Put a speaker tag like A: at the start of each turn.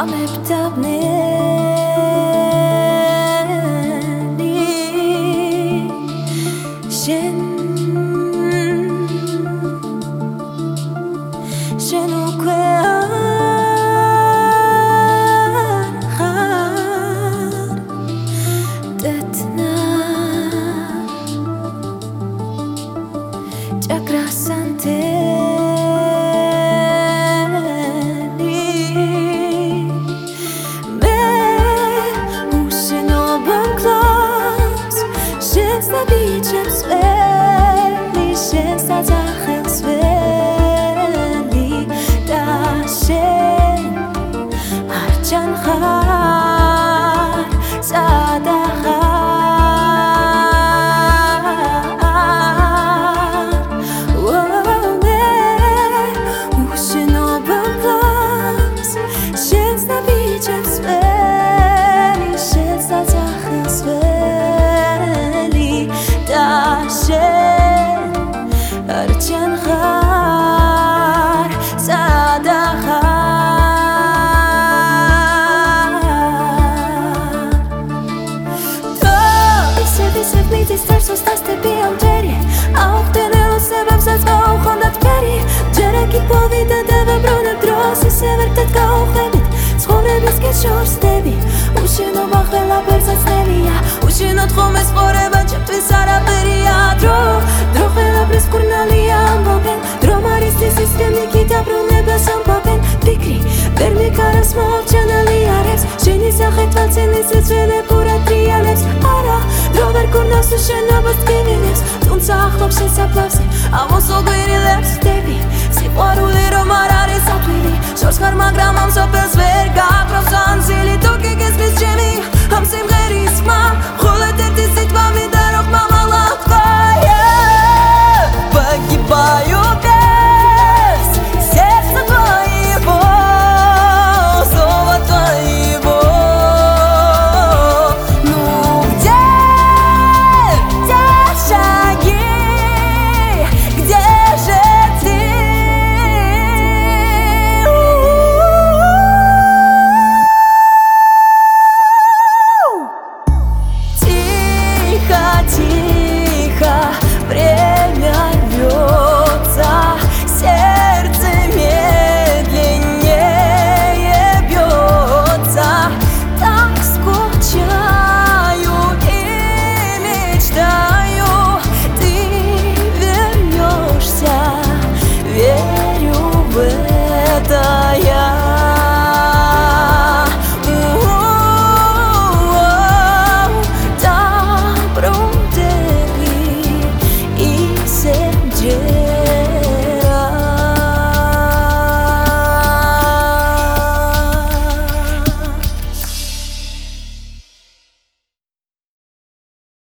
A: შენ უკვე არ დეთნა ჭაგრასანთელი მე უშენობა მკლავს შენს დაბიჯებს ველი შენს დაძახელს ველი და შენ არ ჩანხარ სადა It's starts with us to be on Jerry. Auch den Sebab als auch 100 Peri. Jereki povida deve brune drosi se vertet kao khebit. Ცხოვრების კეშორს დები. უშენობა ხელა ბერსაც ნელია. უშენოდ ხომ ეს ყორება ჩემთვის არაფერია. დრო ხელაბრის კურნალია ამბობენ. დრო მარის სისტემი კიდაბრუნებას ამბობენ. ფიქრი ვერ მიკარავს მოჩანალი არებს. შენი სახე თვალწინის ძველი პურატრიალებს. არა დრო ვერ კურნავს შენობას ტკივილებს. თუმცა ახლობს შესაძლევზე ამოსულ გვირილებს დები. სიყვარული რომ არ არის ათვილი. შორს ხარ მაგრამ ამ სოფელს ვერ გაკრავს ანძილი. თუ კი გესმის ჩემი ამ სიმღერის ხმა მხოლოდ ერთი სიტყვა მინდა